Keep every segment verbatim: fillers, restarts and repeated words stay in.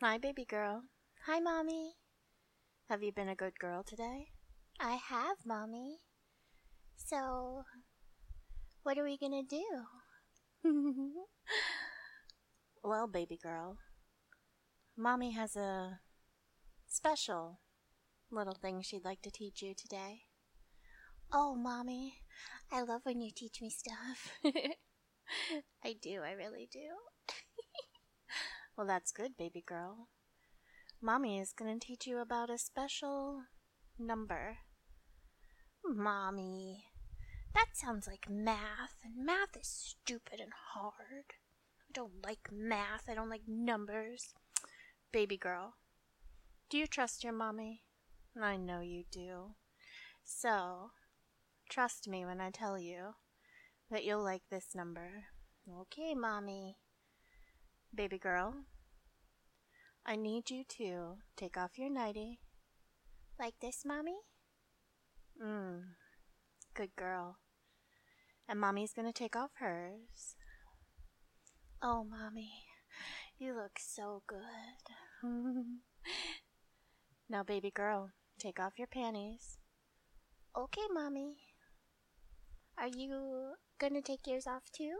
Hi, baby girl. Hi, Mommy. Have you been a good girl today? I have, Mommy. So, what are we gonna do? Well, baby girl, Mommy has a special little thing she'd like to teach you today. Oh, Mommy, I love when you teach me stuff. I do, I really do. Well, that's good, baby girl. Mommy is going to teach you about a special number. Mommy, that sounds like math, and math is stupid and hard. I don't like math, I don't like numbers. Baby girl, do you trust your mommy? I know you do. So, trust me when I tell you that you'll like this number. Okay, Mommy. Baby girl, I need you to take off your nightie. Like this, Mommy? Mmm, good girl. And Mommy's gonna take off hers. Oh, Mommy, you look so good. Now, baby girl, take off your panties. Okay, Mommy. Are you gonna take yours off too?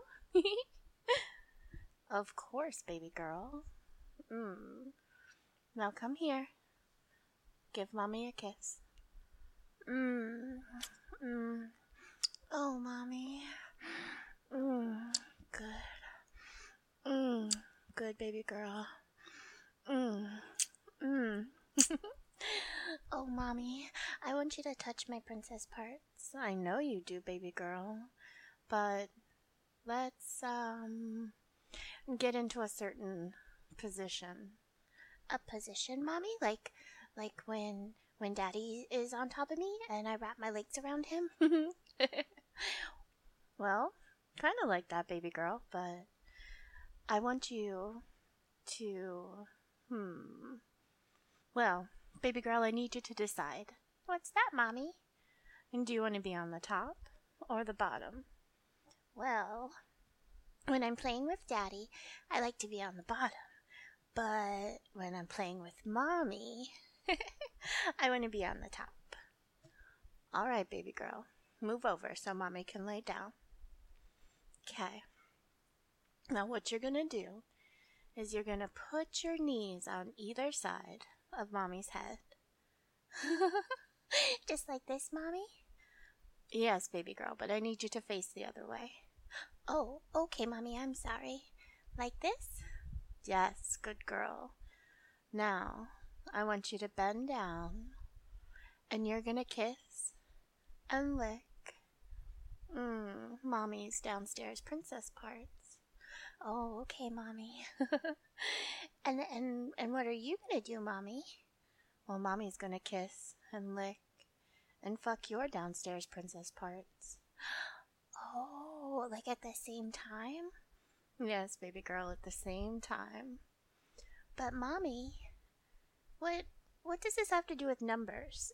Of course, baby girl. Mmm. Now come here. Give Mommy a kiss. Mmm. Mmm. Oh, Mommy. Mmm. Good. Mmm. Good, baby girl. Mmm. Mmm. Oh, Mommy, I want you to touch my princess parts. I know you do, baby girl. But let's, um, get into a certain position. A position, Mommy? Like, like when, when Daddy is on top of me and I wrap my legs around him? Well, kind of like that, baby girl, but I want you to, hmm. Well, baby girl, I need you to decide. What's that, Mommy? And do you want to be on the top or the bottom? Well, when I'm playing with Daddy, I like to be on the bottom. But when I'm playing with Mommy, I want to be on the top. All right, baby girl. Move over so Mommy can lay down. Okay. Now what you're going to do is you're going to put your knees on either side of Mommy's head. Just like this, Mommy? Yes, baby girl, but I need you to face the other way. Oh, okay, Mommy, I'm sorry. Like this? Yes, good girl. Now, I want you to bend down, and you're gonna kiss and lick Mmm, Mommy's downstairs princess parts. Oh, okay, Mommy. and and and what are you gonna do, Mommy? Well, Mommy's gonna kiss and lick and fuck your downstairs princess parts. Oh, like at the same time? Yes, baby girl, at the same time. But Mommy, what what does this have to do with numbers?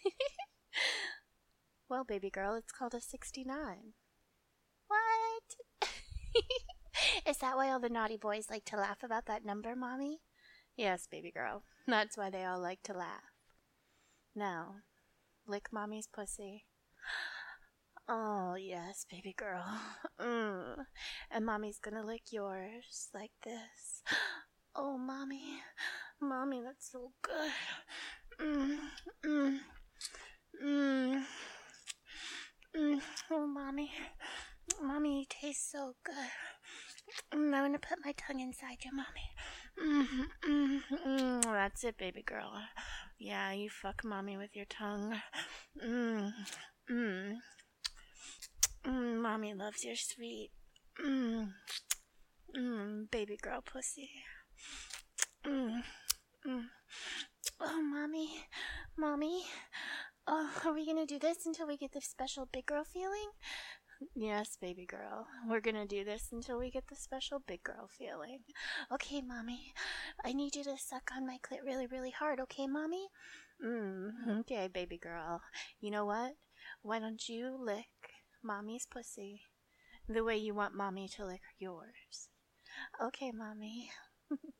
Well, baby girl, it's called a sixty-nine. What? Is that why all the naughty boys like to laugh about that number, Mommy? Yes, baby girl. That's why they all like to laugh. Now, lick Mommy's pussy. Oh, yes, baby girl. Mm. And Mommy's gonna lick yours like this. Oh, Mommy. Mommy, that's so good. Mm, mm, mm, mm. Oh, Mommy. Mommy, you taste so good. Mm, I want to put my tongue inside you, Mommy. Mm, mm, mm. That's it, baby girl. Yeah, you fuck Mommy with your tongue. Mm, mm. Mm, Mommy loves your sweet. Mm, mm, baby girl pussy. Mm, mm. Oh, Mommy. Mommy. Oh, are we gonna do this until we get the special big girl feeling? Yes, baby girl. We're gonna do this until we get the special big girl feeling. Okay, Mommy. I need you to suck on my clit really, really hard, okay, Mommy? Mm, okay, baby girl. You know what? Why don't you lick Mommy's pussy the way you want Mommy to lick yours? Okay, Mommy.